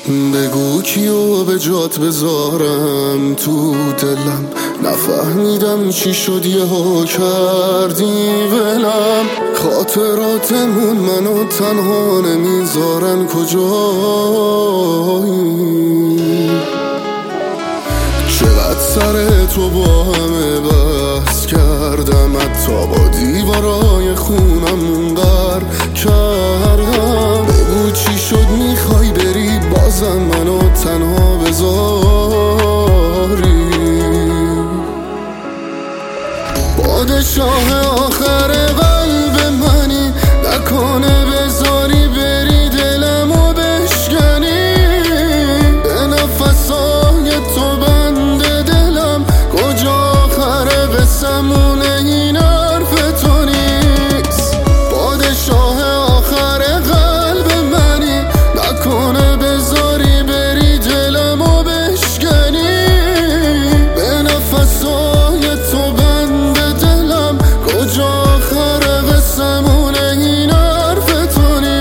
بگو کیو به جات بذارم تو دلم، نفهمیدم چی شد یهو کردی ولم. خاطراتمون منو تنها نمیذارن، کجایی؟ چقدر سر تو با همه بحث کردم، حتی با دیوارای خونم غر کردم. بگو چی شد میخوای بری بازم منو تنها بذاری؟ پادشاه آخر قلب منی، نکنه بذاری بری دلمو بشکنی. به نفسای تو بنده دلم، کجا آخر قسمونه این حرف تو نیست؟ پادشاه آخر قلب منی، نکنه بذاری بری دلمو بشکنی. به نفسای تو بنده دلم، کجا آخر قسمونه این حرف تو نیست؟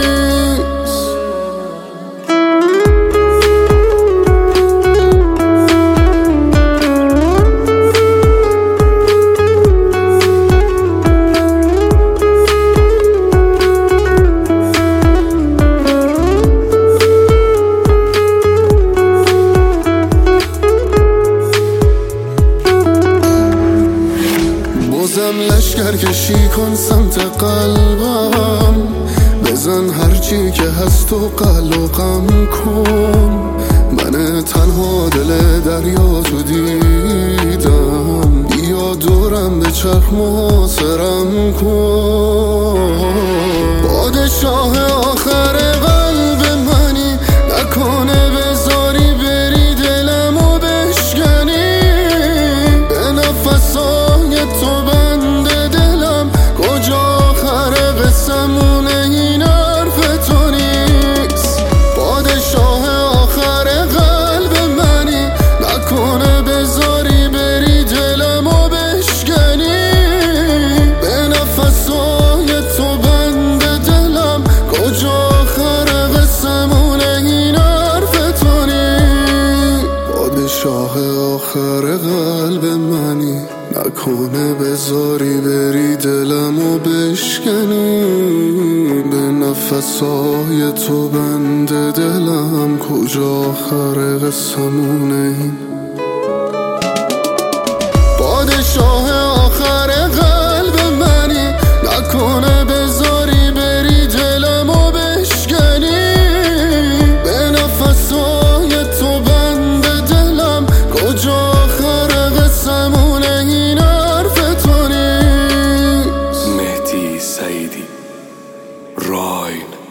بازم لشکر کشی کن سمت قلبم، بزن هرچی که هست و قلقم کن. من تنها دل دریا تو دیدم، بیا دورم به چرخ محاصرم کن. پادشاه آخر قلب منی، نکنه بذاری بری دلمو بشکنی. به نفسای تو بنده دلم، کجا آخر قسمونه این حرف تو نیست؟ پادشاه آخر قلب منی، نکنه بذاری بری دلمو بشکنی. به نفسای تو بنده دلم، کجا آخر قسمونه این حرف تو نیست؟ پادشاه آخر قلب منی، نکنه بذاری بری دلمو بشکنی. به نفسای تو بنده دلم، کجا آخر قسمونه این؟ پادشاه آخر قلب منی، نکنه بذاری بری دلمو بشکنی. به نفسای تو بنده دلم، کجا آخر قسمونه این حرف تو نیست؟ مهدی سعیدی راین